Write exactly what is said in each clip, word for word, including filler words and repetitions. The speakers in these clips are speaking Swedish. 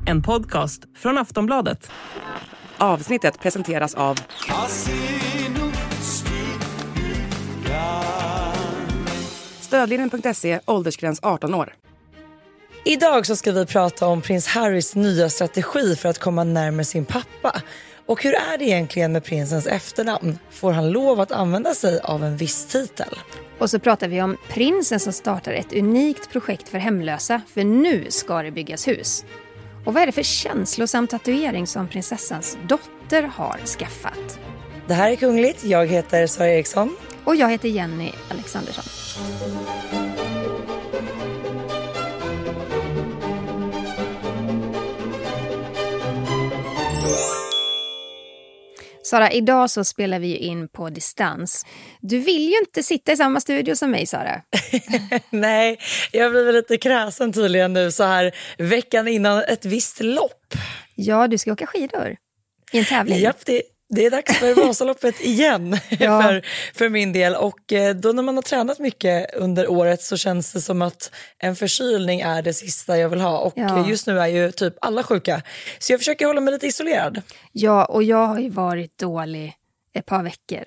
En podcast från Aftonbladet. Avsnittet presenteras av Stödlinjen punkt se, åldersgräns arton år. Idag så ska vi prata om prins Harrys nya strategi för att komma närmare sin pappa. Och hur är det egentligen med prinsens efternamn? Får han lov att använda sig av en viss titel? Och så pratar vi om prinsen som startar ett unikt projekt för hemlösa. För nu ska det byggas hus. Och vad är det för känslosam tatuering som prinsessans dotter har skaffat? Det här är Kungligt. Jag heter Sara Eriksson. Och jag heter Jenny Alexandersson. Sara, idag så spelar vi ju in på distans. Du vill ju inte sitta i samma studio som mig, Sara. Nej, jag blir väl lite kräsen tydligen nu så här veckan innan ett visst lopp. Ja, du ska åka skidor i en tävling. Japp, det, det är dags för Vasaloppet igen ja. för, för min del. Och då när man har tränat mycket under året så känns det som att en förkylning är det sista jag vill ha. Och ja. just nu är ju typ alla sjuka. Så jag försöker hålla mig lite isolerad. Ja, och jag har ju varit dålig ett par veckor.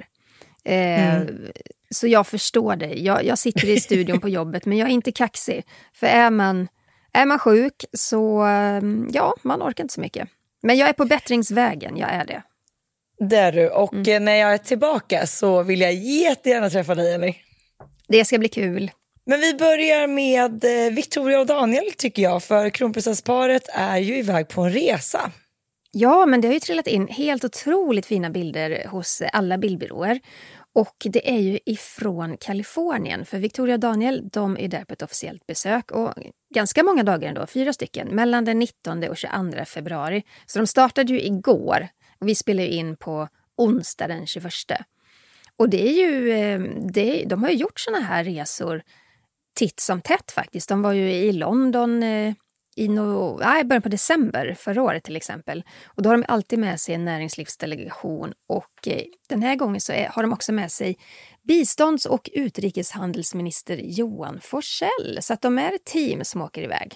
Eh, mm. Så jag förstår dig. Jag, jag sitter i studion på jobbet men jag är inte kaxig. För är man, är man sjuk så ja, man orkar inte så mycket. Men jag är på bättringsvägen, jag är det. Det är du. Och mm. när jag är tillbaka så vill jag jättegärna träffa dig, Jenny. Det ska bli kul. Men vi börjar med Victoria och Daniel tycker jag. För kronprinsessparet är ju iväg på en resa. Ja, men det har ju trillat in helt otroligt fina bilder hos alla bildbyråer. Och det är ju ifrån Kalifornien. För Victoria och Daniel, de är där på ett officiellt besök. Och ganska många dagar ändå, fyra stycken. Mellan den nittonde och tjugoandra februari. Så de startade ju igår. Och vi spelar ju in på onsdag den tjugoförsta. Och det är ju, det, de har ju gjort såna här resor titt som tätt faktiskt. De var ju i London i no, nej, början på december förra året till exempel. Och då har de alltid med sig en näringslivsdelegation. Och den här gången så är, har de också med sig bistånds- och utrikeshandelsminister Johan Forssell. Så att de är ett team som åker iväg.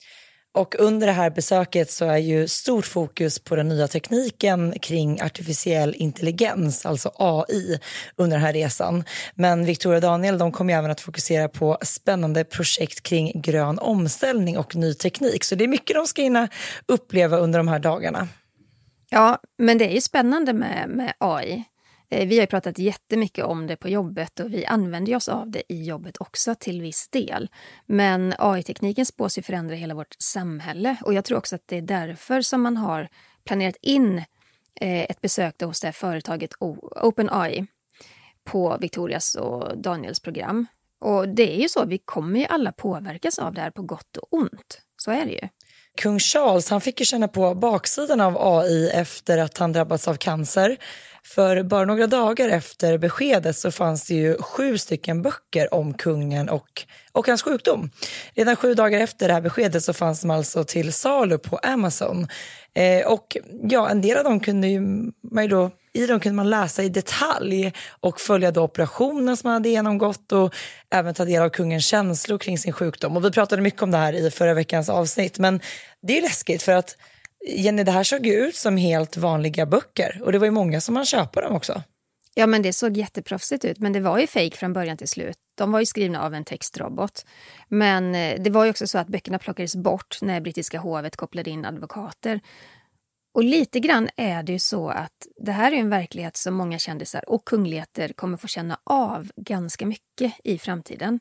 Och under det här besöket så är ju stort fokus på den nya tekniken kring artificiell intelligens, alltså A I, under den här resan. Men Victoria och Daniel, de kommer även att fokusera på spännande projekt kring grön omställning och ny teknik. Så det är mycket de ska hinna uppleva under de här dagarna. Ja, men det är ju spännande med, med A I. Vi har ju pratat jättemycket om det på jobbet och vi använder oss av det i jobbet också till viss del. Men A I-tekniken spås ju förändra hela vårt samhälle och jag tror också att det är därför som man har planerat in ett besök hos det här företaget OpenAI på Victorias och Daniels program. Och det är ju så, vi kommer ju alla påverkas av det här på gott och ont. Så är det ju. Kung Charles, han fick ju känna på baksidan av A I efter att han drabbats av cancer. För bara några dagar efter beskedet så fanns det ju sju stycken böcker om kungen och, och hans sjukdom. Redan sju dagar efter det här beskedet så fanns de alltså till salu på Amazon. Eh, och ja, en del av dem kunde ju, man ju då, i dem kunde man läsa i detalj och följa då operationen som man hade genomgått och även ta del av kungens känslor kring sin sjukdom. Och vi pratade mycket om det här i förra veckans avsnitt, men det är läskigt för att Jenny, det här såg ju ut som helt vanliga böcker och det var ju många som man köper dem också. Ja, men det såg jätteproffsigt ut, men det var ju fake från början till slut. De var ju skrivna av en textrobot. Men det var ju också så att böckerna plockades bort när brittiska hovet kopplade in advokater. Och lite grann är det ju så att det här är en verklighet som många kändisar och kungligheter kommer få känna av ganska mycket i framtiden.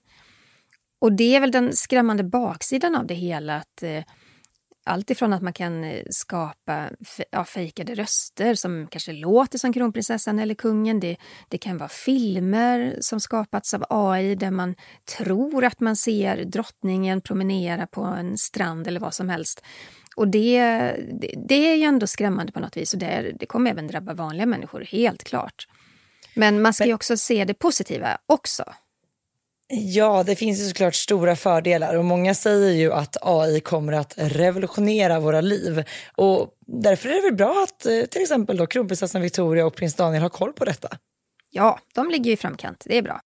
Och det är väl den skrämmande baksidan av det hela att eh, allt ifrån att man kan skapa ja, fejkade röster som kanske låter som kronprinsessan eller kungen. Det, det kan vara filmer som skapats av A I där man tror att man ser drottningen promenera på en strand eller vad som helst. Och det, det, det är ju ändå skrämmande på något vis och det, det kommer även drabba vanliga människor, helt klart. Men man ska ju också se det positiva också. Ja, det finns ju såklart stora fördelar och många säger ju att A I kommer att revolutionera våra liv. Och därför är det väl bra att till exempel då kronprinsessan Victoria och prins Daniel har koll på detta. Ja, de ligger ju i framkant. Det är bra.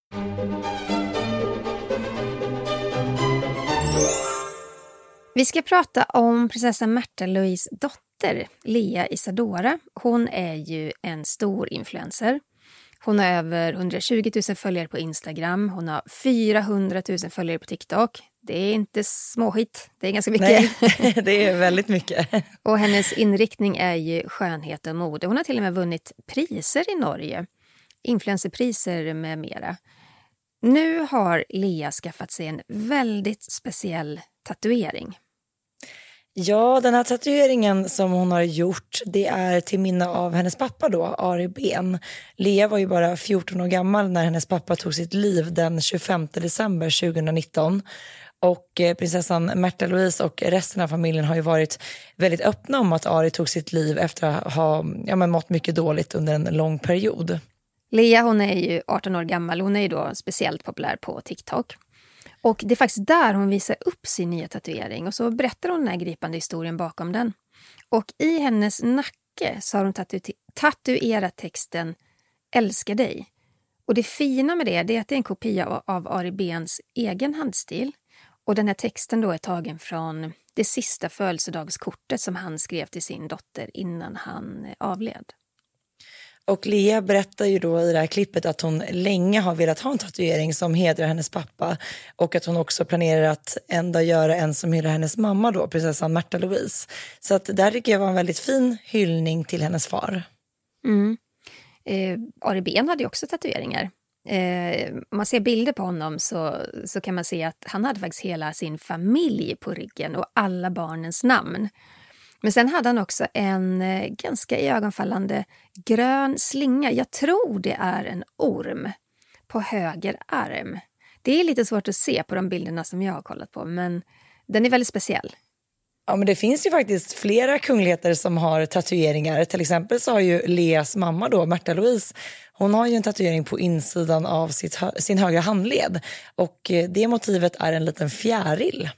Vi ska prata om prinsessan Märtha Louise dotter, Lea Isadora. Hon är ju en stor influencer. Hon har över hundratjugo tusen följare på Instagram. Hon har fyrahundra tusen följare på TikTok. Det är inte småskit, det är ganska mycket. Nej, det är väldigt mycket. Och hennes inriktning är ju skönhet och mode. Hon har till och med vunnit priser i Norge. Influencerpriser med mera. Nu har Lea skaffat sig en väldigt speciell tatuering. Ja, den här tatueringen som hon har gjort, det är till minne av hennes pappa då, Ari Behn. Lea var ju bara fjorton år gammal när hennes pappa tog sitt liv den tjugofemte december tjugonitton. Och eh, prinsessan Märtha Louise och resten av familjen har ju varit väldigt öppna om att Ari tog sitt liv efter att ha ja, men mått mycket dåligt under en lång period. Lea, hon är ju arton år gammal. Hon är ju då speciellt populär på TikTok. Och det är faktiskt där hon visar upp sin nya tatuering. Och så berättar hon den här gripande historien bakom den. Och i hennes nacke så har hon tatu- tatuerat texten "Älskar dig". Och det fina med det, det är att det är en kopia av, av Ari Behns egen handstil. Och den här texten då är tagen från det sista födelsedagskortet som han skrev till sin dotter innan han avled. Och Lea berättar ju då i det här klippet att hon länge har velat ha en tatuering som hedrar hennes pappa. Och att hon också planerar att ända göra en som hedrar hennes mamma då, prinsessan Märtha Louise. Så att där tycker jag var en väldigt fin hyllning till hennes far. Mm. Eh, Ari Behn hade ju också tatueringar. Eh, om man ser bilder på honom så, så kan man se att han hade faktiskt hela sin familj på ryggen och alla barnens namn. Men sen hade han också en eh, ganska iögonfallande grön slinga. Jag tror det är en orm på höger arm. Det är lite svårt att se på de bilderna som jag har kollat på, men den är väldigt speciell. Ja, men det finns ju faktiskt flera kungligheter som har tatueringar. Till exempel så har ju Leas mamma då, Märtha Louise, hon har ju en tatuering på insidan av sitt, sin högra handled. Och det motivet är en liten fjäril.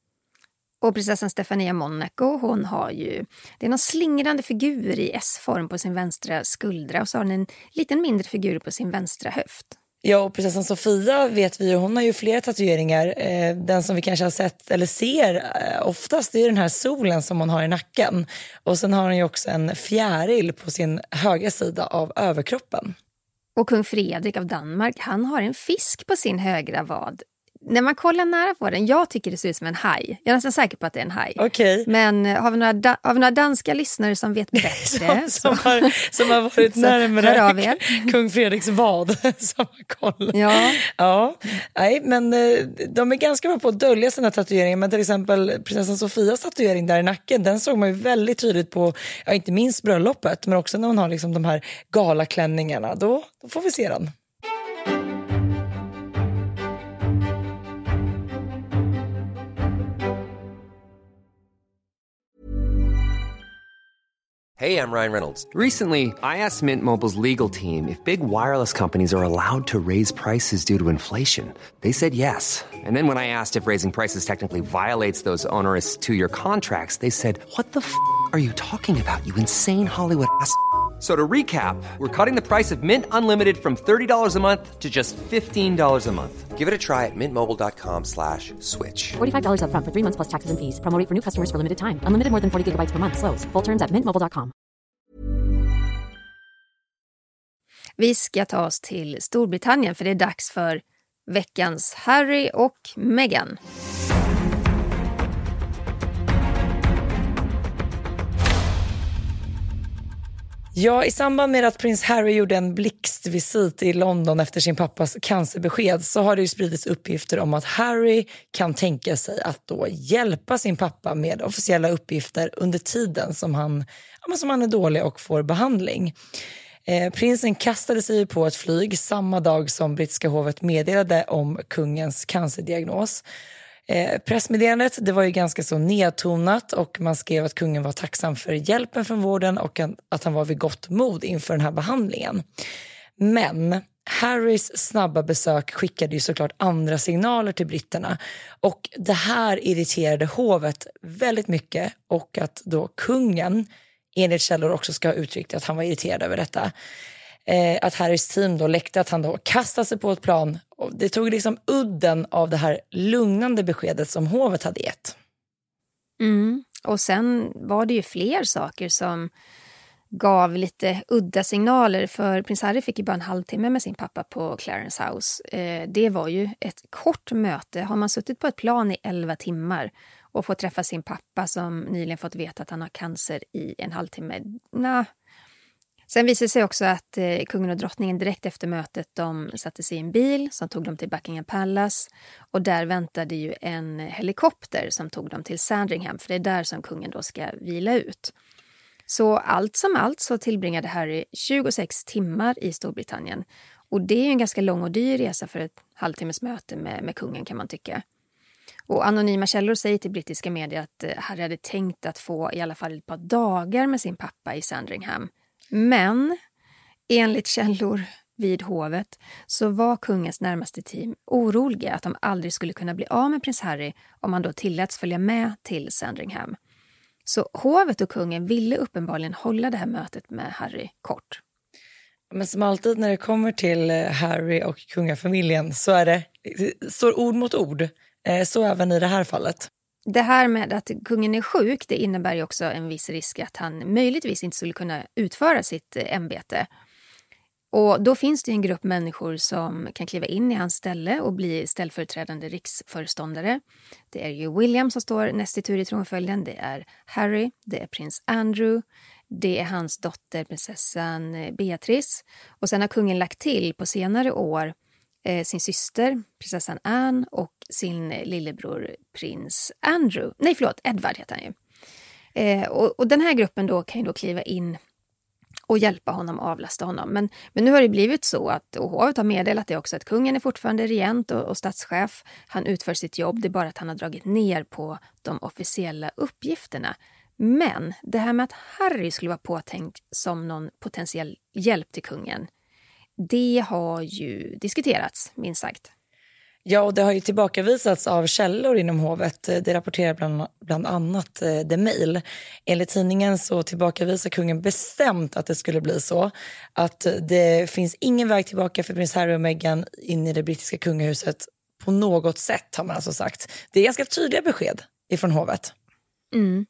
Och prinsessan Stefania Monaco, hon har ju, det är någon slingrande figur i S-form på sin vänstra skuldra. Och så har hon en liten mindre figur på sin vänstra höft. Ja, och prinsessan Sofia vet vi ju, hon har ju flera tatueringar. Eh, den som vi kanske har sett eller ser eh, oftast är den här solen som hon har i nacken. Och sen har hon ju också en fjäril på sin högra sida av överkroppen. Och kung Fredrik av Danmark, han har en fisk på sin högra vad. När man kollar nära på den, jag tycker det ser ut som en haj. Jag är nästan säker på att det är en haj. Okay. Men har vi några, da- har vi några danska lyssnare som vet bättre? som, som, har, som har varit närmare kung Fredriks vad som har koll. Ja. Ja. Nej, men de är ganska bra på att dölja sina tatueringar. Men till exempel prinsessan Sofias tatuering där i nacken, den såg man ju väldigt tydligt på, ja, inte minst bröllopet, men också när hon har liksom de här galaklänningarna. Då, då får vi se den. Hey, I'm Ryan Reynolds. Recently, I asked Mint Mobile's legal team if big wireless companies are allowed to raise prices due to inflation. They said yes. And then when I asked if raising prices technically violates those onerous two-year contracts, they said, what the f*** are you talking about, you insane Hollywood ass f- So to recap, we're cutting the price of Mint Unlimited from thirty dollars a month to just fifteen dollars a month. Give it a try at mintmobile.com slash switch. forty-five dollars up front for three months plus taxes and fees. Promo rate for new customers for limited time. Unlimited more than forty gigabytes per month. Slows full terms at mint mobile dot com. Vi ska ta oss till Storbritannien för det är dags för veckans Harry och Meghan. Ja, i samband med att prins Harry gjorde en blixtvisit i London efter sin pappas cancerbesked så har det ju spridits uppgifter om att Harry kan tänka sig att då hjälpa sin pappa med officiella uppgifter under tiden som han, ja, som han är dålig och får behandling. Eh, prinsen kastade sig på ett flyg samma dag som brittiska hovet meddelade om kungens cancerdiagnos. Eh, pressmeddelandet, det var ju ganska så nedtonat och man skrev att kungen var tacksam för hjälpen från vården och att han var vid gott mod inför den här behandlingen. Men Harrys snabba besök skickade ju såklart andra signaler till britterna och det här irriterade hovet väldigt mycket och att då kungen enligt källor också ska ha uttryckt att han var irriterad över detta. Eh, att Harrys team då läckte att han då kastade sig på ett plan och det tog liksom udden av det här lugnande beskedet som hovet hade gett. Mm. Och sen var det ju fler saker som gav lite udda signaler, för prins Harry fick ju bara en halvtimme med sin pappa på Clarence House. Eh, det var ju ett kort möte. Har man suttit på ett plan i elva timmar och fått träffa sin pappa som nyligen fått veta att han har cancer i en halvtimme? Nah. Sen visade det sig också att eh, kungen och drottningen direkt efter mötet de satte sig i en bil som tog dem till Buckingham Palace, och där väntade ju en helikopter som tog dem till Sandringham, för det är där som kungen då ska vila ut. Så allt som allt så tillbringade Harry tjugosex timmar i Storbritannien, och det är ju en ganska lång och dyr resa för ett halvtimmes möte med, med kungen, kan man tycka. Och anonyma källor säger till brittiska medier att Harry hade tänkt att få i alla fall ett par dagar med sin pappa i Sandringham. Men enligt källor vid hovet så var kungens närmaste team oroliga att de aldrig skulle kunna bli av med prins Harry om han då tilläts följa med till Sandringham. Så hovet och kungen ville uppenbarligen hålla det här mötet med Harry kort. Men som alltid när det kommer till Harry och kungafamiljen så är det, står ord mot ord. Så även i det här fallet. Det här med att kungen är sjuk, det innebär ju också en viss risk att han möjligtvis inte skulle kunna utföra sitt ämbete. Och då finns det en grupp människor som kan kliva in i hans ställe och bli ställföreträdande riksföreståndare. Det är ju William som står näst i tur i tronföljden, det är Harry, det är prins Andrew, det är hans dotter prinsessan Beatrice. Och sen har kungen lagt till på senare år eh, sin syster, prinsessan Anne, och sin lillebror prins Andrew. Nej, förlåt, Edward heter han ju. Eh, och, och den här gruppen då kan ju då kliva in och hjälpa honom, avlasta honom. Men, men nu har det blivit så att, och hovet har meddelat det också, att kungen är fortfarande regent och, och statschef. Han utför sitt jobb, det är bara att han har dragit ner på de officiella uppgifterna. Men det här med att Harry skulle vara påtänkt som någon potentiell hjälp till kungen, det har ju diskuterats, minst sagt. Ja, och det har ju tillbakavisats av källor inom hovet. Det rapporterar bland, bland annat The Mail. Enligt tidningen så tillbakavisar kungen bestämt att det skulle bli så. Att det finns ingen väg tillbaka för prins Harry och Meghan in i det brittiska kungahuset på något sätt, har man alltså sagt. Det är ganska tydliga besked ifrån hovet. Mm.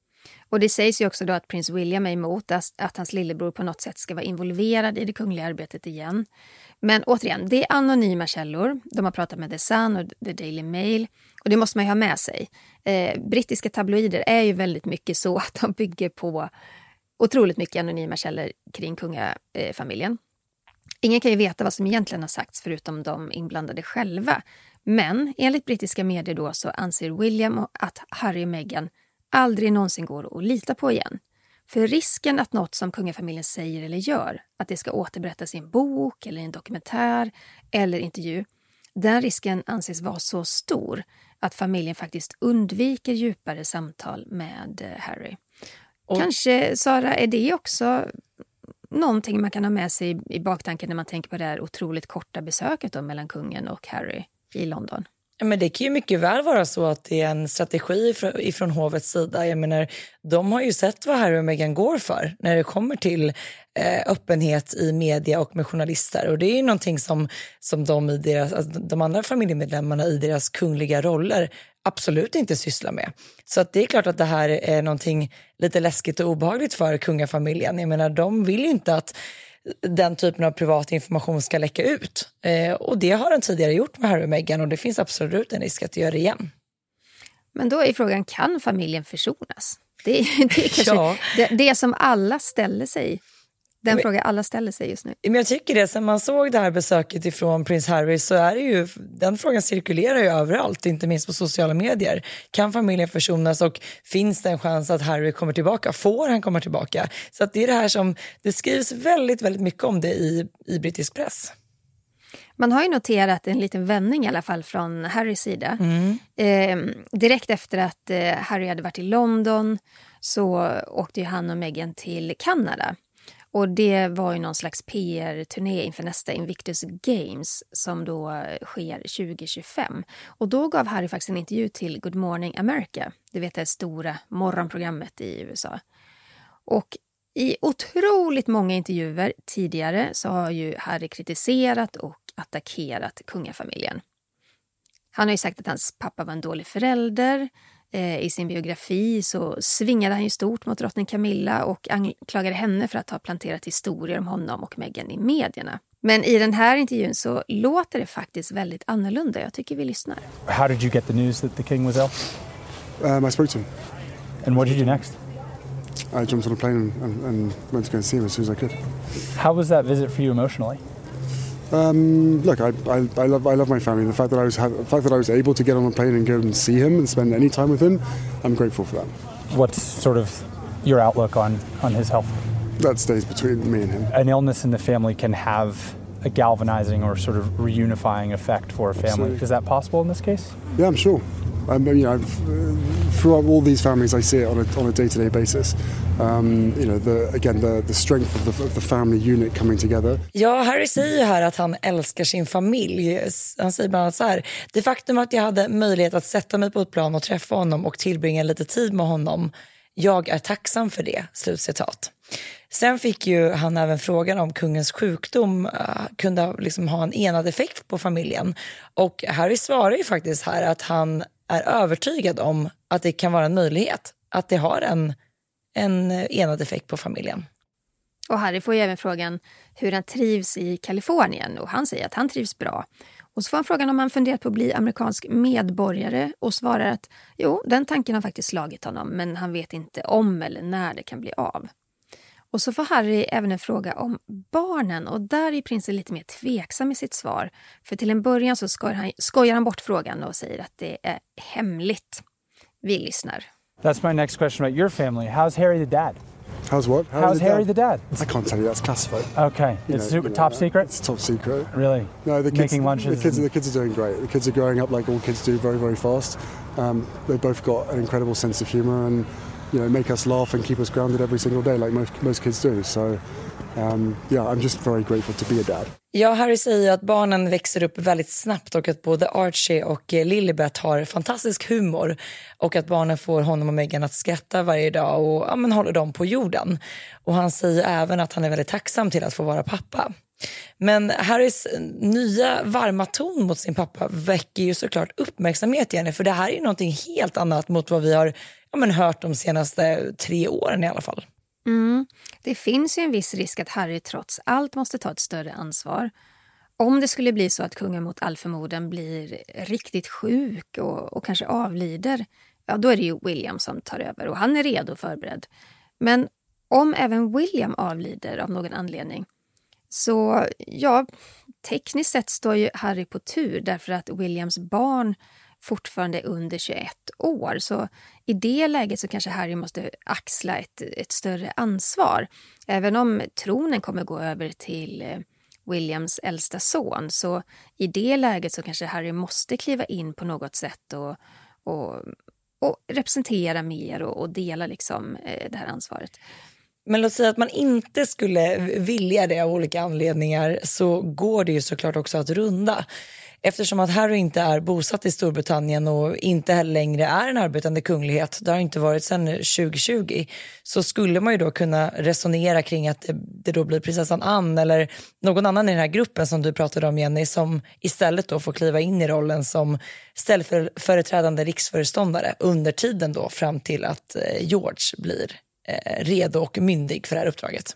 Och det sägs ju också då att prins William är emot att, att hans lillebror på något sätt ska vara involverad i det kungliga arbetet igen. Men återigen, det är anonyma källor. De har pratat med The Sun och The Daily Mail. Och det måste man ju ha med sig. Eh, brittiska tabloider är ju väldigt mycket så att de bygger på otroligt mycket anonyma källor kring kungafamiljen. Ingen kan ju veta vad som egentligen har sagts förutom de inblandade själva. Men enligt brittiska medier då så anser William att Harry och Meghan aldrig någonsin går att lita på igen. För risken att något som kungafamiljen säger eller gör, att det ska återberättas i en bok eller en dokumentär eller intervju, den risken anses vara så stor att familjen faktiskt undviker djupare samtal med Harry. Och kanske, Sara, är det också någonting man kan ha med sig i baktanken när man tänker på det här otroligt korta besöket då mellan kungen och Harry i London? Men det kan ju mycket väl vara så att det är en strategi ifrån, ifrån hovets sida. Jag menar, de har ju sett vad Harry och Meghan går för när det kommer till eh, öppenhet i media och med journalister. Och det är ju någonting som, som de, i deras, alltså de andra familjemedlemmarna i deras kungliga roller absolut inte sysslar med. Så att det är klart att det här är någonting lite läskigt och obehagligt för kungafamiljen. Jag menar, de vill ju inte att den typen av privat information ska läcka ut. Eh, och det har den tidigare gjort med Harry och Meghan, och det finns absolut en risk att det gör det igen. Men då är frågan, kan familjen försonas? Det är, det är kanske ja. det, det som alla ställer sig. Den men, fråga alla ställer sig just nu. Men jag tycker det, sen man såg det här besöket ifrån prins Harry så är det ju, den frågan cirkulerar ju överallt, inte minst på sociala medier. Kan familjen försonas och finns det en chans att Harry kommer tillbaka? Får han komma tillbaka? Så att det är det här som, det skrivs väldigt, väldigt mycket om det i, i brittisk press. Man har ju noterat en liten vändning i alla fall från Harrys sida. Mm. Eh, direkt efter att eh, Harry hade varit i London så åkte ju han och Meghan till Kanada. Och det var ju någon slags P R-turné inför nästa Invictus Games som då sker tjugo tjugofem. Och då gav Harry faktiskt en intervju till Good Morning America. Det vet jag, stora morgonprogrammet i U S A. Och i otroligt många intervjuer tidigare så har ju Harry kritiserat och attackerat kungafamiljen. Han har ju sagt att hans pappa var en dålig förälder. Eh, I sin biografi så svingade han ju stort mot drottning Camilla och anklagade henne för att ha planterat historier om honom och Meghan i medierna. Men i den här intervjun så låter det faktiskt väldigt annorlunda. Jag tycker vi lyssnar. How did you get the news that the king was ill? Um, I spoke to him. And what did you do next? I jumped on a plane and, and, and went to go and see him as soon as I could. How was that visit for you emotionally? Um, look, I, I, I love I love my family. The fact that I was ha- the fact that I was able to get on a plane and go and see him and spend any time with him, I'm grateful for that. What's sort of your outlook on, on his health? That stays between me and him. An illness in the family can have a galvanizing or sort of reunifying effect for a family. Absolutely. Is that possible in this case? Yeah, I'm sure. I mean, you know, I've, uh, throughout all these families, I see it on a on a day-to-day basis. Um, you know, the again the the strength of the, of the family unit coming together. Ja, Harry säger ju här att han älskar sin familj. Han säger bland annat så här: det faktum att jag hade möjlighet att sätta mig på ett plan och träffa honom och tillbringa lite tid med honom, jag är tacksam för det. Slutcitat. Sen fick ju han även frågan om kungens sjukdom uh, kunde liksom ha en enad effekt på familjen. Och Harry svarar ju faktiskt här att han är övertygad om att det kan vara en möjlighet. Att det har en, en enad effekt på familjen. Och Harry får ju även frågan hur han trivs i Kalifornien. Och han säger att han trivs bra. Och så får han frågan om han funderat på att bli amerikansk medborgare. Och svarar att jo, den tanken har faktiskt slagit honom. Men han vet inte om eller när det kan bli av. Och så får Harry även en fråga om barnen och där är prinsen lite mer tveksam i sitt svar. För till en början så skojar han, skojar han bort frågan och säger att det är hemligt. Vi lyssnar. That's my next question about your family. How's Harry the dad? How's what? How's, How's Harry dad? the dad? I can't tell you. That's classified. Okay, You it's know- super you know top that. secret. It's top secret. Really? No, the kids, Making lunches. The kids, and- the kids are doing great. The kids are growing up like all kids do, very, very fast. Um, they've both got an incredible sense of humour and, you know, make us laugh and keep us grounded every single day, like most most kids do. So, um, yeah, I'm just very grateful to be a dad. Ja, Harry säger att barnen växer upp väldigt snabbt och att både Archie och Lilibet har fantastisk humor och att barnen får honom och Meghan att skratta varje dag och ja, men håller dem på jorden. Och han säger även att han är väldigt tacksam till att få vara pappa. Men Harrys nya varma ton mot sin pappa väcker ju såklart uppmärksamhet igen, för det här är ju någonting helt annat mot vad vi har ja, men hört de senaste tre åren i alla fall. Mm. Det finns ju en viss risk att Harry trots allt måste ta ett större ansvar. Om det skulle bli så att kungen mot all förmodan blir riktigt sjuk och, och kanske avlider, ja då är det ju William som tar över och han är redo och förberedd. Men om även William avlider av någon anledning så ja, tekniskt sett står ju Harry på tur därför att Williams barn fortfarande är under tjugoett år. Så i det läget så kanske Harry måste axla ett, ett större ansvar. Även om tronen kommer gå över till Williams äldsta son så i det läget så kanske Harry måste kliva in på något sätt och, och, och representera mer och, och dela liksom det här ansvaret. Men låt säga att man inte skulle vilja det av olika anledningar så går det ju såklart också att runda. Eftersom att Harry inte är bosatt i Storbritannien och inte heller längre är en arbetande kunglighet, det har inte varit sedan tjugo tjugo, så skulle man ju då kunna resonera kring att det då blir prinsessan Anne eller någon annan i den här gruppen som du pratade om, Jenny, som istället då får kliva in i rollen som ställföreträdande riksföreståndare under tiden då fram till att George blir redo och myndig för det här uppdraget.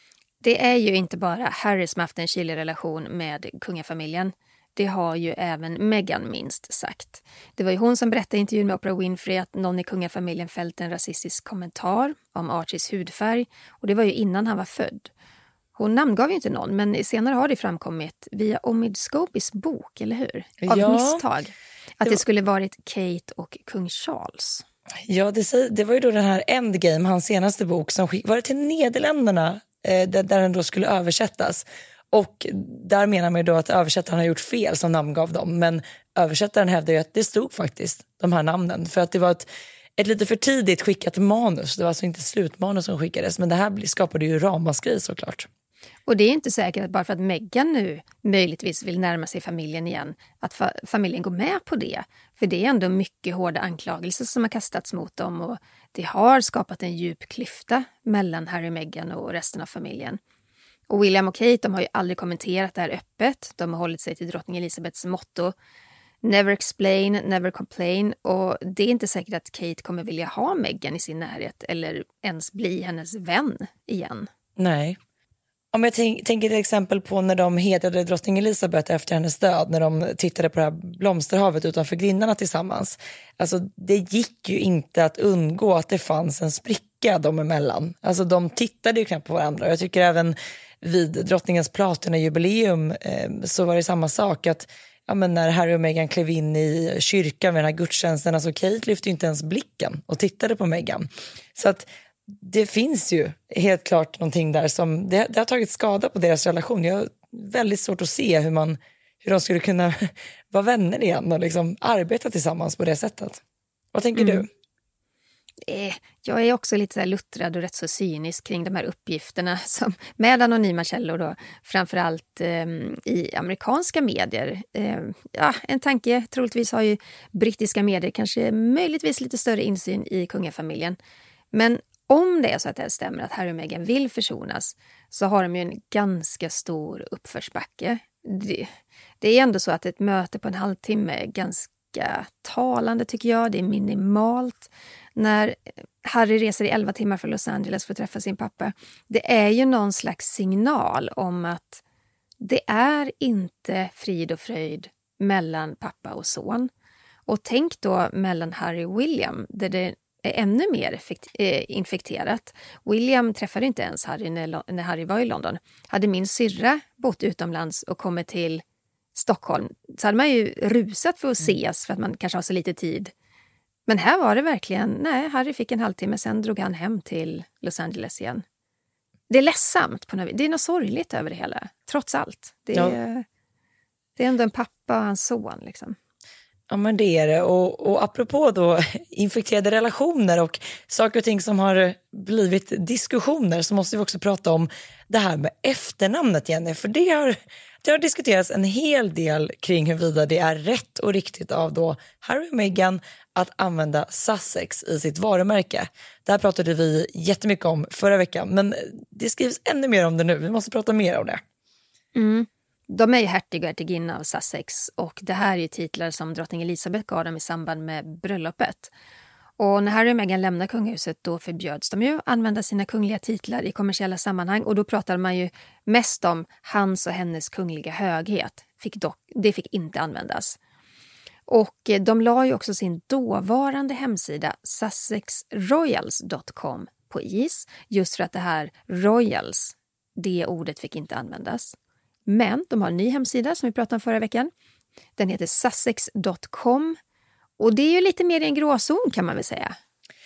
Det är ju inte bara Harry som haft en kylig relation med kungafamiljen. Det har ju även Meghan minst sagt. Det var ju hon som berättade i intervjun med Oprah Winfrey att någon i kungafamiljen fällt en rasistisk kommentar om Archies hudfärg. Och det var ju innan han var född. Hon namngav ju inte någon, men senare har det framkommit via Omid Scobys bok, eller hur? Av ja, misstag. Att det, det skulle varit Kate och kung Charles. Ja, det, det var ju då den här Endgame, hans senaste bok, som skick, var det till Nederländerna eh, där, där den då skulle översättas. Och där menar man ju då att översättaren har gjort fel som namngav dem. Men översättaren hävdar ju att det stod faktiskt de här namnen. För att det var ett, ett lite för tidigt skickat manus. Det var alltså inte slutmanus som skickades. Men det här skapade ju ramaskri såklart. Och det är inte säkert att bara för att Meghan nu möjligtvis vill närma sig familjen igen, att fa- familjen går med på det. För det är ändå mycket hårda anklagelser som har kastats mot dem och det har skapat en djup klyfta mellan Harry, Meghan och resten av familjen. Och William och Kate, de har ju aldrig kommenterat det här öppet. De har hållit sig till drottning Elizabeths motto. Never explain, never complain. Och det är inte säkert att Kate kommer vilja ha Meghan i sin närhet eller ens bli hennes vän igen. Nej. Om jag tänk, tänker till exempel på när de hedrade drottning Elizabeth efter hennes död, när de tittade på det här blomsterhavet utanför grindarna tillsammans. Alltså det gick ju inte att undgå att det fanns en spricka dem emellan. Alltså de tittade ju knappt på varandra. Jag tycker även vid drottningens platina-jubileum eh, så var det samma sak att ja, men när Harry och Meghan klev in i kyrkan med den här gudstjänsten, alltså Kate lyfte ju inte ens blicken och tittade på Meghan. Så att det finns ju helt klart någonting där som det, det har tagit skada på deras relation. Jag har väldigt svårt att se hur, man, hur de skulle kunna vara vänner igen och liksom arbeta tillsammans på det sättet. Vad tänker mm. du? Eh, jag är också lite så här luttrad och rätt så cynisk kring de här uppgifterna som, med anonyma källor då, framförallt eh, i amerikanska medier. Eh, ja, en tanke, troligtvis har ju brittiska medier kanske möjligtvis lite större insyn i kungafamiljen. Men om det är så att det stämmer att Harry och Meghan vill försonas så har de ju en ganska stor uppförsbacke. Det, det är ändå så att ett möte på en halvtimme är ganska talande tycker jag. Det är minimalt. När Harry reser i elva timmar från Los Angeles för att träffa sin pappa. Det är ju någon slags signal om att det är inte frid och fröjd mellan pappa och son. Och tänk då mellan Harry och William där det är ännu mer infekterat. William träffade inte ens Harry när, när Harry var i London. Hade min syrra bott utomlands och kommit till Stockholm så hade man ju rusat för att ses för att man kanske har så lite tid. Men här var det verkligen, nej, Harry fick en halvtimme, sen drog han hem till Los Angeles igen. Det är ledsamt på något vis. Det är något sorgligt över det hela, trots allt. Det är, ja. det är ändå en pappa och hans son liksom. Ja men det är det och, och apropå då infekterade relationer och saker och ting som har blivit diskussioner så måste vi också prata om det här med efternamnet Jenny, för det har, det har diskuterats en hel del kring huruvida det är rätt och riktigt av då Harry och Meghan att använda Sussex i sitt varumärke. Det här pratade vi jättemycket om förra veckan men det skrivs ännu mer om det nu, vi måste prata mer om det. Mm. De är ju hertig och hertiginna av Sussex och det här är ju titlar som drottning Elizabeth gav dem i samband med bröllopet. Och när Harry och Meghan lämnade kungahuset då förbjöds de ju använda sina kungliga titlar i kommersiella sammanhang och då pratade man ju mest om hans och hennes kungliga höghet. Fick dock, det fick inte användas. Och de la ju också sin dåvarande hemsida sussex royals dot com på is just för att det här royals, det ordet fick inte användas. Men de har en ny hemsida som vi pratade om förra veckan. Den heter sussex dot com och det är ju lite mer i en gråzon kan man väl säga.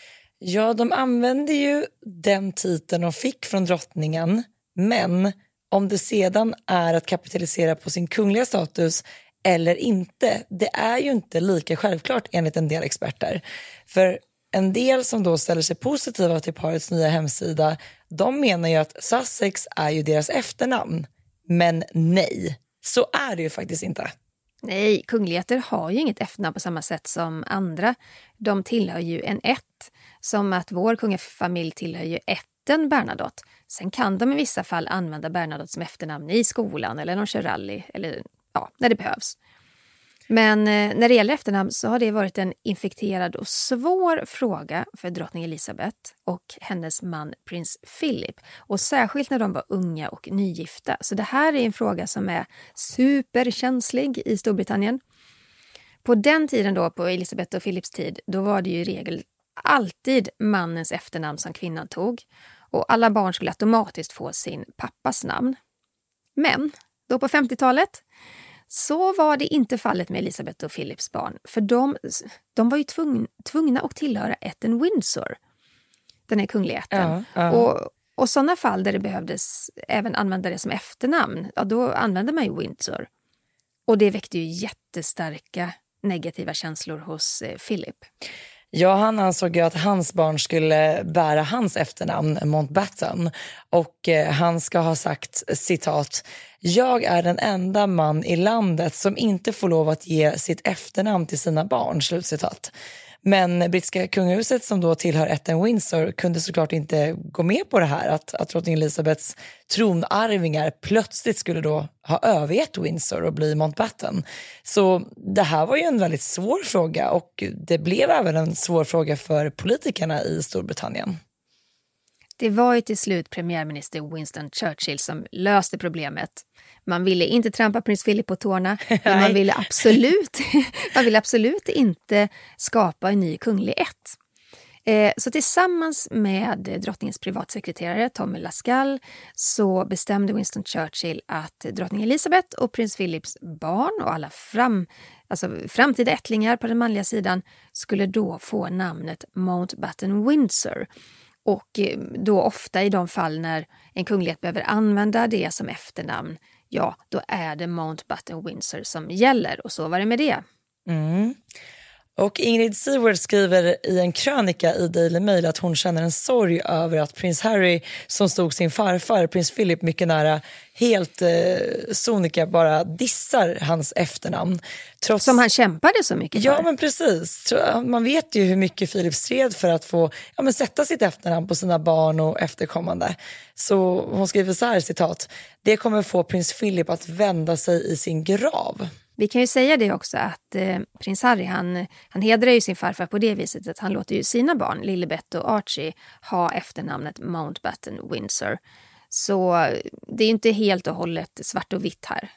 Ja, de använder ju den titeln de fick från drottningen, men om det sedan är att kapitalisera på sin kungliga status eller inte, det är ju inte lika självklart enligt en del experter. För en del som då ställer sig positiva till parets nya hemsida, de menar ju att Sussex är ju deras efternamn. Men nej, så är det ju faktiskt inte. Nej, kungligheter har ju inget efternamn på samma sätt som andra. De tillhör ju en ett, som att vår kungafamilj tillhör ju ätten Bernadotte. Sen kan de i vissa fall använda Bernadotte som efternamn i skolan eller när de kör rally eller ja, när det behövs. Men eh, när det gäller efternamn så har det varit en infekterad och svår fråga för drottning Elizabeth och hennes man prins Philip. Och särskilt när de var unga och nygifta. Så det här är en fråga som är superkänslig i Storbritannien. På den tiden då, på Elizabeth och Philips tid, då var det ju i regel alltid mannens efternamn som kvinnan tog. Och alla barn skulle automatiskt få sin pappas namn. Men då på femtiotalet så var det inte fallet med Elizabeth och Philips barn. För de, de var ju tvungna, tvungna att tillhöra ätten Windsor. Den här kungliga ätten. Ja, ja. Och, och sådana fall där det behövdes även använda det som efternamn, ja, då använde man ju Windsor. Och det väckte ju jättestarka negativa känslor hos eh, Philip. Ja, han ansåg ju att hans barn skulle bära hans efternamn, Mountbatten. Och eh, han ska ha sagt, citat, jag är den enda man i landet som inte får lov att ge sitt efternamn till sina barn, slutcitat. Men brittiska kungahuset som då tillhör ätten Windsor kunde såklart inte gå med på det här, att, att drottning Elizabeths tronarvingar plötsligt skulle då ha övergett Windsor och bli Mountbatten. Så det här var ju en väldigt svår fråga, och det blev även en svår fråga för politikerna i Storbritannien. Det var ju till slut premiärminister Winston Churchill som löste problemet. Man ville inte trampa prins Philip på tårna, men man ville absolut, man ville absolut inte skapa en ny kunglig ett. Eh, så tillsammans med drottningens privatsekreterare Tommy Lascelles så bestämde Winston Churchill att drottning Elizabeth och prins Philips barn och alla fram, alltså framtida ättlingar på den manliga sidan skulle då få namnet Mountbatten Windsor. Och då ofta i de fall när en kunglighet behöver använda det som efternamn, ja, då är det Mountbatten Windsor som gäller. Och så var det med det. Mm. Och Ingrid Seward skriver i en krönika i Daily Mail att hon känner en sorg över att prins Harry, som stod sin farfar, prins Philip, mycket nära, helt eh, sonika bara dissar hans efternamn. Trots... Som han kämpade så mycket för. Ja, men precis. Man vet ju hur mycket Philip stred för att få ja, men sätta sitt efternamn på sina barn och efterkommande. Så hon skriver så här, citat: det kommer få prins Philip att vända sig i sin grav. Vi kan ju säga det också att eh, prins Harry, han, han hedrar ju sin farfar på det viset att han låter ju sina barn, Lilibet och Archie, ha efternamnet Mountbatten Windsor. Så det är ju inte helt och hållet svart och vitt här.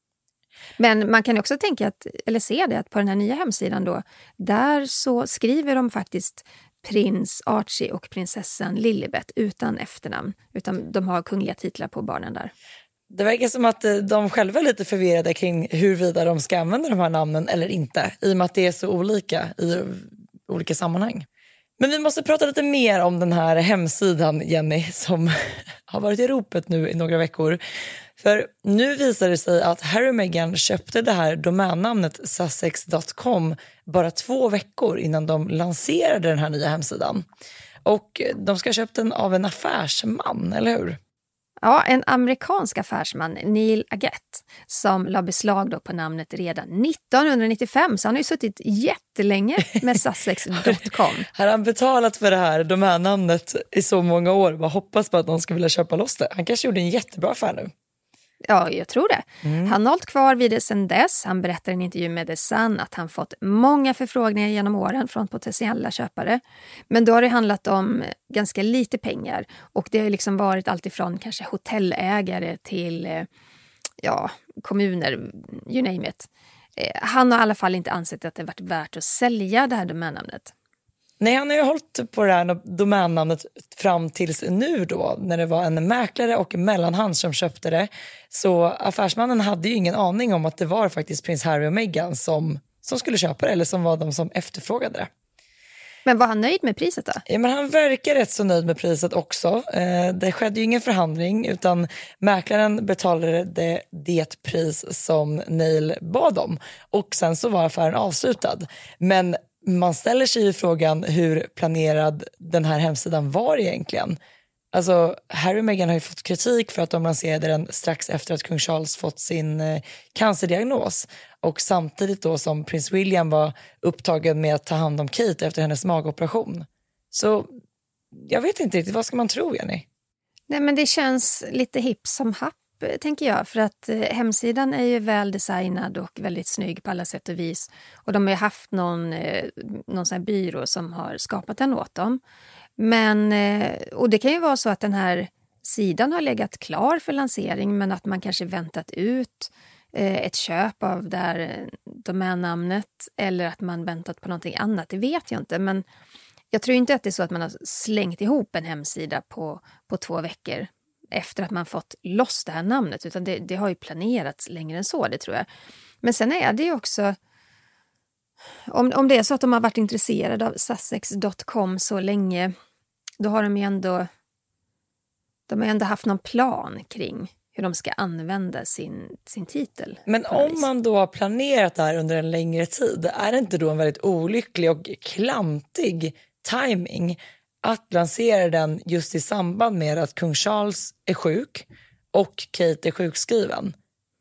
Men man kan också tänka att, eller se det, att på den här nya hemsidan då, där så skriver de faktiskt prins Archie och prinsessan Lilibet utan efternamn, utan de har kungliga titlar på barnen där. Det verkar som att de själva är lite förvirrade kring huruvida de ska använda de här namnen eller inte, i och med att det är så olika i olika sammanhang. Men vi måste prata lite mer om den här hemsidan, Jenny, som har varit i ropet nu i några veckor. För nu visar det sig att Harry och Meghan köpte det här domännamnet sussex punkt com bara två veckor innan de lanserade den här nya hemsidan. Och de ska ha köpt den av en affärsman, eller hur? Ja, en amerikansk affärsman, Neil Agette, som la beslag då på namnet redan nittonhundranittiofem, så han har ju suttit jättelänge med sussex punkt com. Har han betalat för det här domännamnet i så många år? Bara hoppas på att någon ska vilja köpa loss det. Han kanske gjorde en jättebra affär nu. Ja, jag tror det. Mm. Han har hållit kvar vid det sedan dess. Han berättar i en intervju med The Sun att han fått många förfrågningar genom åren från potentiella köpare. Men då har det handlat om ganska lite pengar. Och det har liksom varit allt ifrån kanske hotellägare till ja, kommuner, you name it. Han har i alla fall inte ansett att det varit värt att sälja det här domännamnet. Nej, han har ju hållit på det här domännamnet fram tills nu då, när det var en mäklare och mellanhand som köpte det. Så affärsmannen hade ju ingen aning om att det var faktiskt prins Harry och Meghan som, som skulle köpa det, eller som var de som efterfrågade det. Men var han nöjd med priset då? Ja, men han verkar rätt så nöjd med priset också. Eh, det skedde ju ingen förhandling, utan mäklaren betalade det, det pris som Neil bad om. Och sen så var affären avslutad. Men man ställer sig ju frågan hur planerad den här hemsidan var egentligen. Alltså, Harry och Meghan har ju fått kritik för att de lanserade den strax efter att kung Charles fått sin eh, cancerdiagnos. Och samtidigt då som prins William var upptagen med att ta hand om Kate efter hennes magoperation. Så jag vet inte riktigt, vad ska man tro, Jenny? Nej, men det känns lite hipp som happ, tänker jag. För att eh, hemsidan är ju väl designad och väldigt snygg på alla sätt och vis. Och de har ju haft någon, eh, någon sån här byrå som har skapat den åt dem. Men, eh, och det kan ju vara så att den här sidan har legat klar för lansering, men att man kanske väntat ut eh, ett köp av det här domännamnet, eller att man väntat på någonting annat, det vet jag inte. Men jag tror inte att det är så att man har slängt ihop en hemsida på, på två veckor efter att man fått loss det här namnet, utan det, det har ju planerats längre än så, det tror jag. Men sen är det ju också, om, om det är så att de har varit intresserade av sussex punkt com så länge, då har de ju ändå, de har ändå haft någon plan kring hur de ska använda sin, sin titel. Men om man då har planerat det här under en längre tid, är det inte då en väldigt olycklig och klantig timing att lansera den just i samband med att kung Charles är sjuk och Kate är sjukskriven?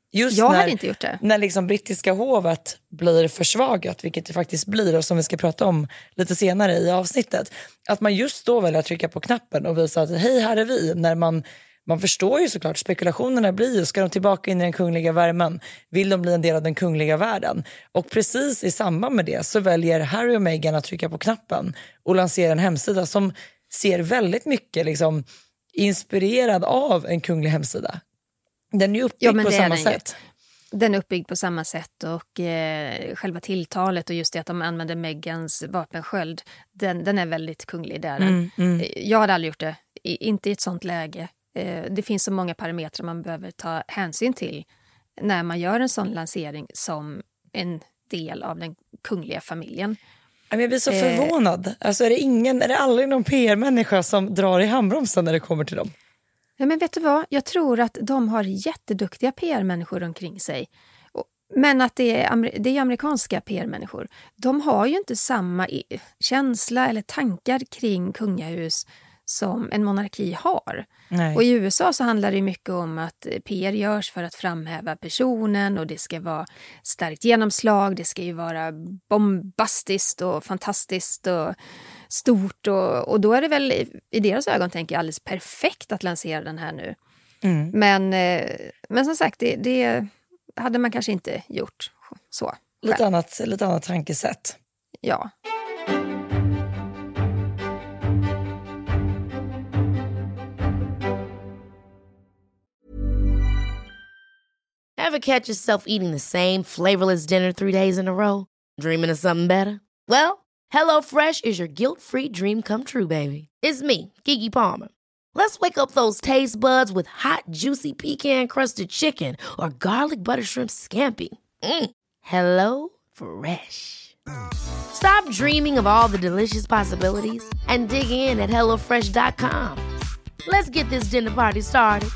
Just jag när, hade inte gjort det. När liksom brittiska hovet blir försvagat, vilket det faktiskt blir och som vi ska prata om lite senare i avsnittet. Att man just då väljer att trycka på knappen och visa att hej, här är vi. När man, man förstår ju såklart, spekulationerna blir ju, ska de tillbaka in i den kungliga värmen? Vill de bli en del av den kungliga världen? Och precis i samband med det så väljer Harry och Meghan att trycka på knappen och lansera en hemsida som ser väldigt mycket liksom inspirerad av en kunglig hemsida. Den är uppbyggd ja, på samma den sätt. Ju. Den är uppbyggd på samma sätt och eh, själva tilltalet och just det att de använder Meghans vapensköld, den, den är väldigt kunglig där. Mm, mm. Jag hade aldrig gjort det, I, inte i ett sånt läge. Eh, det finns så många parametrar man behöver ta hänsyn till när man gör en sån lansering som en del av den kungliga familjen. Jag blir så förvånad. Alltså är det ingen, är det aldrig någon P R-människa som drar i handbromsen när det kommer till dem? Ja, men vet du vad? Jag tror att de har jätteduktiga P R-människor omkring sig. Men att det är, det är amerikanska P R-människor. De har ju inte samma känsla eller tankar kring kungahus som en monarki har. Nej. Och i U S A så handlar det mycket om att P R görs för att framhäva personen och det ska vara starkt genomslag, det ska ju vara bombastiskt och fantastiskt och stort och, och då är det väl i, i deras ögon tänker jag alldeles perfekt att lansera den här nu. Mm. Men, men som sagt, det, det hade man kanske inte gjort så. Lite annat, lite annat tankesätt. Ja. Ever catch yourself eating the same flavorless dinner three days in a row? Dreaming of something better? Well, HelloFresh is your guilt-free dream come true, baby. It's me, Keke Palmer. Let's wake up those taste buds with hot, juicy pecan-crusted chicken or garlic butter shrimp scampi. Mm. Hello Fresh. Stop dreaming of all the delicious possibilities and dig in at hello fresh dot com. Let's get this dinner party started.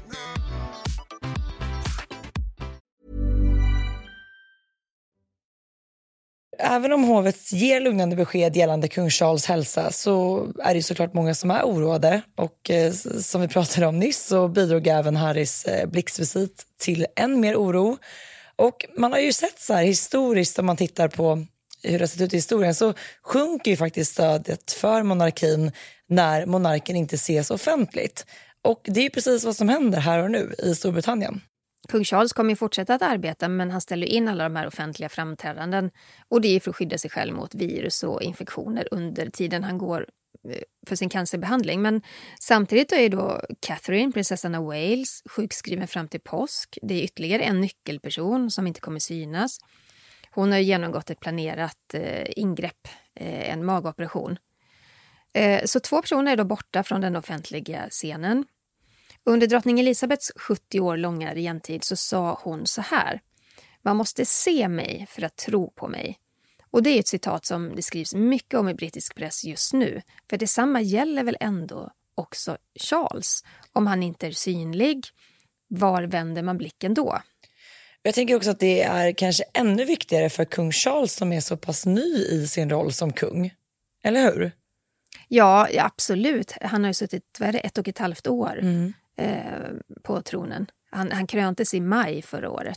Även om hovet ger lugnande besked gällande kung Charles hälsa så är det såklart många som är oroade. Och eh, som vi pratade om nyss så bidrog även Harrys eh, blixtvisit till än mer oro. Och man har ju sett så här historiskt, om man tittar på hur det har sett ut i historien, så sjunker ju faktiskt stödet för monarkin när monarken inte ses offentligt. Och det är ju precis vad som händer här och nu i Storbritannien. Kung Charles kommer ju fortsätta att arbeta, men han ställer in alla de här offentliga framträdanden och det är för att skydda sig själv mot virus och infektioner under tiden han går för sin cancerbehandling. Men samtidigt är då Catherine, prinsessan av Wales, sjukskriven fram till påsk. Det är ytterligare en nyckelperson som inte kommer synas. Hon har genomgått ett planerat eh, ingrepp, eh, en magoperation. Eh, så två personer är då borta från den offentliga scenen. Under drottning Elisabeths sjuttio år långa regentid så sa hon så här: man måste se mig för att tro på mig. Och det är ett citat som det skrivs mycket om i brittisk press just nu. För detsamma gäller väl ändå också Charles. Om han inte är synlig, var vänder man blicken då? Jag tänker också att det är kanske ännu viktigare för kung Charles som är så pass ny i sin roll som kung. Eller hur? Ja, ja absolut. Han har ju suttit vad är det, ett och ett halvt år Mm. eh, på tronen. Han, han kröntes i maj förra året.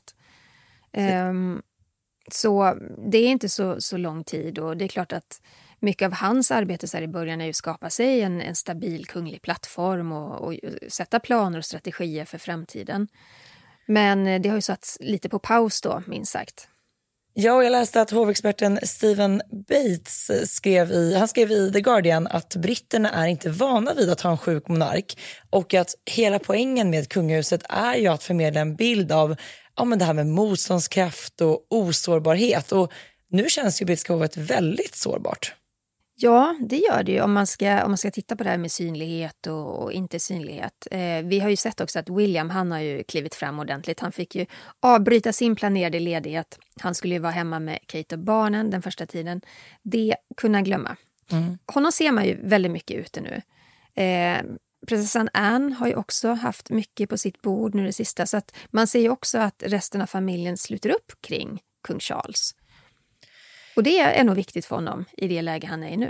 Um, så det är inte så, så lång tid och det är klart att mycket av hans arbete så här i början är ju att skapa sig en, en stabil kunglig plattform och, och sätta planer och strategier för framtiden. Men det har ju satts lite på paus då, minst sagt. Ja, och jag läste att hovexperten Stephen Bates skrev i, han skrev i The Guardian att britterna är inte vana vid att ha en sjuk monark och att hela poängen med kungahuset är ju att förmedla en bild av ja, men det här med motståndskraft och osårbarhet. Och nu känns ju brittiska hovet väldigt sårbart. Ja, det gör det ju om man ska, om man ska titta på det här med synlighet och, och inte synlighet. Eh, vi har ju sett också att William, han har ju klivit fram ordentligt. Han fick ju avbryta sin planerade ledighet. Han skulle ju vara hemma med Kate och barnen den första tiden. Det kunde han glömma. Mm. Honom ser man ju väldigt mycket ute nu. Eh, prinsessan Anne har ju också haft mycket på sitt bord nu det sista. Så att man ser ju också att resten av familjen sluter upp kring kung Charles. Och det är nog viktigt för honom i det läge han är i nu.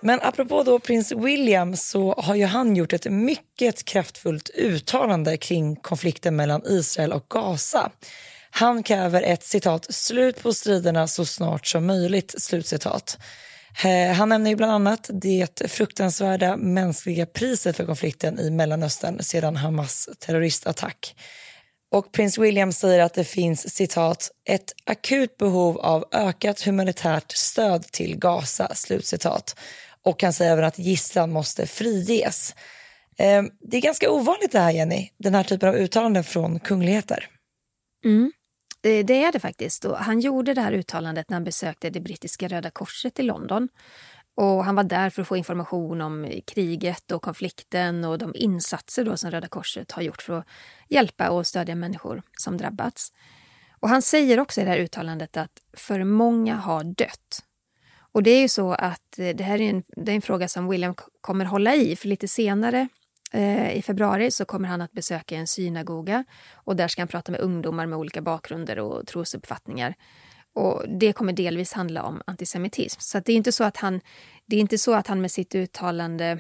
Men apropå då prins William så har ju han gjort ett mycket kraftfullt uttalande kring konflikten mellan Israel och Gaza. Han kräver ett citat slut på striderna så snart som möjligt, slutcitat. Han nämner ju bland annat det fruktansvärda mänskliga priset för konflikten i Mellanöstern sedan Hamas terroristattack. Och prins William säger att det finns, citat, ett akut behov av ökat humanitärt stöd till Gaza, slutcitat. Och han säger även att gisslan måste friges. Eh, det är ganska ovanligt det här, Jenny, den här typen av uttalanden från kungligheter. Mm. Det, det är det faktiskt. Och han gjorde det här uttalandet när han besökte det brittiska Röda korset i London. Och han var där för att få information om kriget och konflikten och de insatser då som Röda korset har gjort för att hjälpa och stödja människor som drabbats. Och han säger också i det här uttalandet att för många har dött. Och det är ju så att det här är en, det är en fråga som William kommer hålla i, för lite senare eh, i februari så kommer han att besöka en synagoga och där ska han prata med ungdomar med olika bakgrunder och trosuppfattningar. Och det kommer delvis handla om antisemitism. Så att det är inte så att han, det är inte så att han med sitt uttalande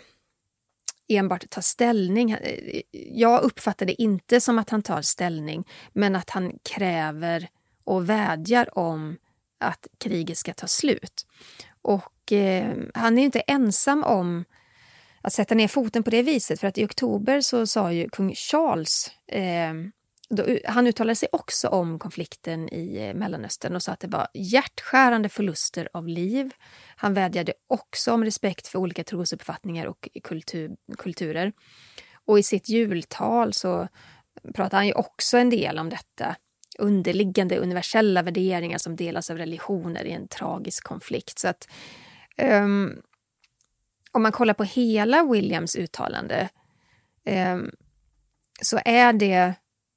enbart tar ställning. Jag uppfattar det inte som att han tar ställning, men att han kräver och vädjar om att kriget ska ta slut. Och eh, han är ju inte ensam om att sätta ner foten på det viset, för att i oktober så sa ju kung Charles, eh, då, han uttalade sig också om konflikten i eh, Mellanöstern och sa att det var hjärtskärande förluster av liv. Han vädjade också om respekt för olika trosuppfattningar och kultur, kulturer. Och i sitt jultal så pratade han ju också en del om detta. Underliggande universella värderingar som delas av religioner i en tragisk konflikt. Så att um, om man kollar på hela Williams uttalande um, så är det,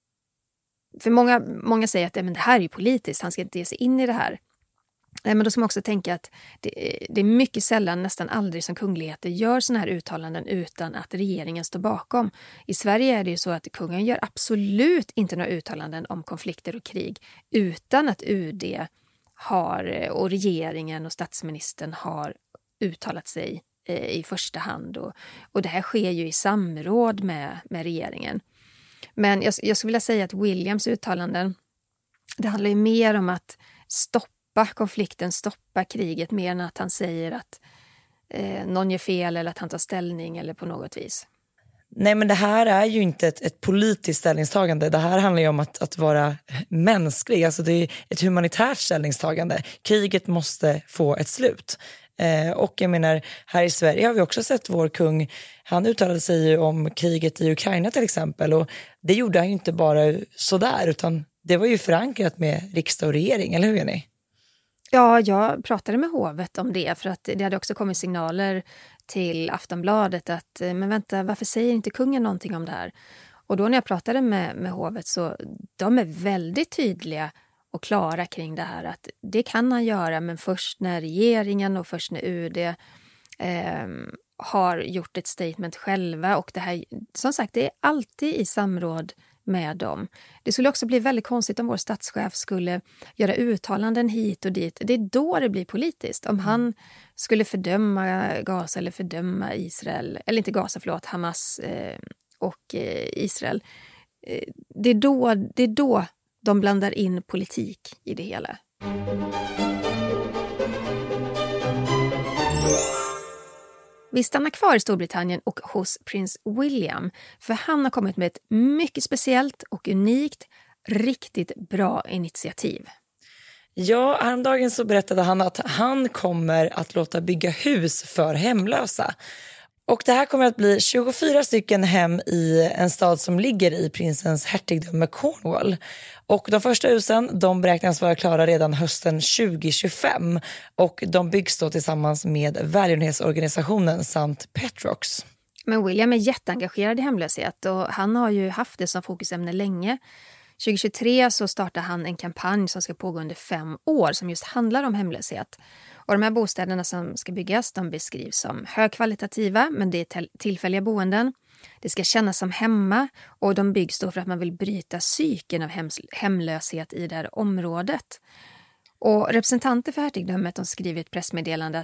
för många, många säger att men det här är ju politiskt, han ska inte ge sig in i det här. Men då ska man också tänka att det, det är mycket sällan, nästan aldrig, som kungligheter gör såna här uttalanden utan att regeringen står bakom. I Sverige är det ju så att kungen gör absolut inte några uttalanden om konflikter och krig utan att U D har, och regeringen och statsministern har uttalat sig eh, i första hand. Och, och det här sker ju i samråd med, med regeringen. Men jag, jag skulle vilja säga att Williams uttalanden, det handlar ju mer om att stoppa konflikten, stoppa kriget, mer än att han säger att eh, någon gör fel eller att han tar ställning eller på något vis. Nej, men det här är ju inte ett, ett politiskt ställningstagande. Det här handlar ju om att, att vara mänsklig. Alltså det är ett humanitärt ställningstagande. Kriget måste få ett slut. Eh, och jag menar, här i Sverige har vi också sett vår kung, han uttalade sig ju om kriget i Ukraina till exempel. Och det gjorde han ju inte bara sådär, utan det var ju förankrat med riksdag och regering, eller hur är ni? Ja, jag pratade med hovet om det, för att det hade också kommit signaler till Aftonbladet att, men vänta, varför säger inte kungen någonting om det här? Och då när jag pratade med, med hovet så de är väldigt tydliga och klara kring det här, att det kan han göra, men först när regeringen och först när U D eh, har gjort ett statement själva. Och det här, som sagt, det är alltid i samråd med dem. Det skulle också bli väldigt konstigt om vår statschef skulle göra uttalanden hit och dit. Det är då det blir politiskt. Om han skulle fördöma Gaza eller fördöma Israel, eller inte Gaza, förlåt, Hamas eh, och eh, Israel. Eh, det, är då, det är då de blandar in politik i det hela. Vi stannar kvar i Storbritannien och hos prins William, för han har kommit med ett mycket speciellt och unikt, riktigt bra initiativ. Ja, häromdagen så berättade han att han kommer att låta bygga hus för hemlösa. Och det här kommer att bli tjugofyra stycken hem i en stad som ligger i prinsens hertigdöme Cornwall. Och de första husen, de beräknas vara klara redan hösten tjugo tjugofem. Och de byggs då tillsammans med välgörenhetsorganisationen Sankt Petrox. Men William är jätteengagerad i hemlöshet och han har ju haft det som fokusämne länge. tjugo tjugotre så startade han en kampanj som ska pågå under fem år som just handlar om hemlöshet. Och de här bostäderna som ska byggas, de beskrivs som högkvalitativa, men det är tillfälliga boenden. Det ska kännas som hemma och de byggs då för att man vill bryta cykeln av hems- hemlöshet i det här området. Och representanter för hertigdömet, de skriver ett pressmeddelande att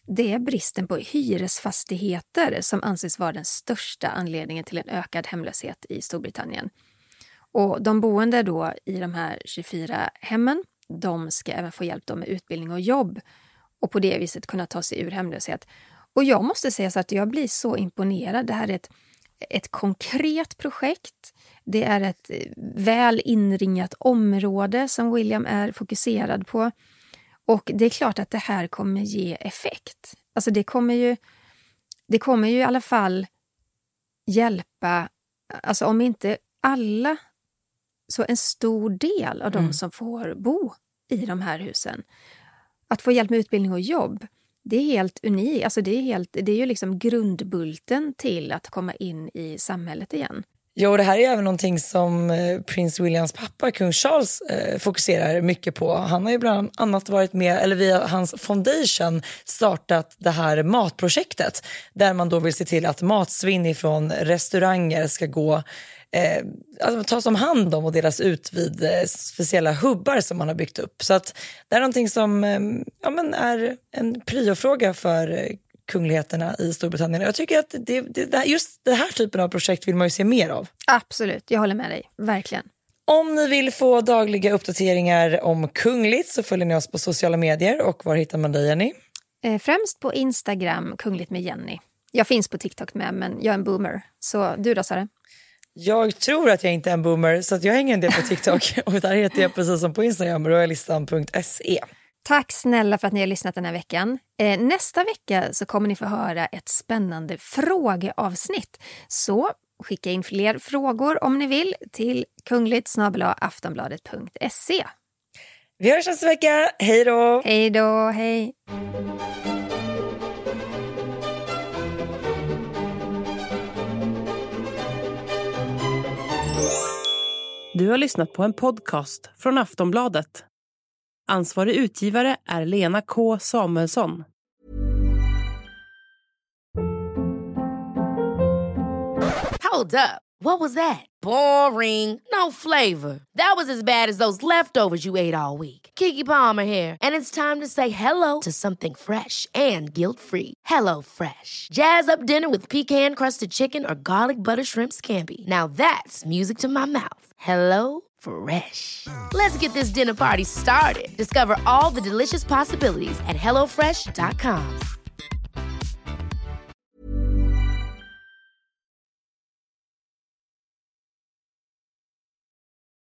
det är bristen på hyresfastigheter som anses vara den största anledningen till en ökad hemlöshet i Storbritannien. Och de boende då i de här tjugofyra hemmen, de ska även få hjälp då med utbildning och jobb och på det viset kunna ta sig ur hemlöshet. Och jag måste säga så att jag blir så imponerad. Det här är ett, ett konkret projekt. Det är ett väl inringat område som William är fokuserad på. Och det är klart att det här kommer ge effekt. Alltså det kommer ju, det kommer ju i alla fall hjälpa, alltså om inte alla, så en stor del av de mm. som får bo i de här husen. Att få hjälp med utbildning och jobb, det är helt unikt. Alltså det är, helt, det är ju liksom grundbulten till att komma in i samhället igen. Jo, det här är även någonting som prins Williams pappa, kung Charles, eh, fokuserar mycket på. Han har ju bland annat varit med, eller via hans foundation startat det här matprojektet. Där man då vill se till att matsvinn ifrån restauranger ska gå, eh, alltså tas om hand om och delas ut vid eh, speciella hubbar som man har byggt upp. Så att det är någonting som eh, ja, men är en priofråga för eh, kungligheterna i Storbritannien. Jag tycker att det, det, just den här typen av projekt vill man ju se mer av. Absolut, jag håller med dig. Verkligen. Om ni vill få dagliga uppdateringar om kungligt så följer ni oss på sociala medier. Och var hittar man dig, Jenny? Eh, främst på Instagram, kungligt med Jenny. Jag finns på TikTok med, men jag är en boomer. Så du då, Sara? Jag tror att jag inte är en boomer, så att jag hänger en del på TikTok. Och där heter jag precis som på Instagram, royalistan punkt se. Tack snälla för att ni har lyssnat den här veckan. Eh, nästa vecka så kommer ni få höra ett spännande frågeavsnitt. Så skicka in fler frågor om ni vill till kungligt snabel-a aftonbladet punkt se. Vi hörs nästa vecka. Hej då! Hej då, hej! Du har lyssnat på en podcast från Aftonbladet. Ansvarig utgivare är Lena K. Samuelsson. Hold up. What was that? Boring. No flavor. That was as bad as those leftovers you ate all week. Keke Palmer here. And it's time to say hello to something fresh and guilt-free. Hello Fresh. Jazz up dinner with pecan-crusted chicken or garlic butter shrimp scampi. Now that's music to my mouth. Hello Fresh. Let's get this dinner party started. Discover all the delicious possibilities at hello fresh dot com.